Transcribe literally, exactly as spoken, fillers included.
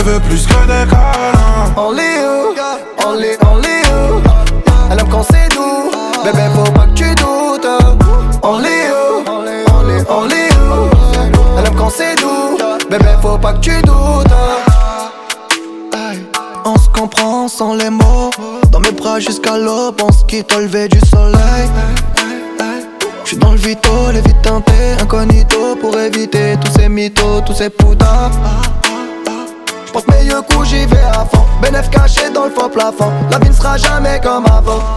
veux plus que des câlins. Only you, only, only you. Elle aime quand c'est doux, bébé faut pas que tu doutes. Only you, only, only you. Elle aime quand c'est doux, bébé faut pas que tu doutes. On se comprend sans les mots. Dans mes bras jusqu'à l'aube, on se quitte au lever du soleil. J'suis dans le vito, les vies teintées, incognito pour éviter tous ces mythos, tous ces putas. J'porte mes yeux coups, j'y vais à fond. Bénéf caché dans le faux plafond. La vie ne sera jamais comme avant.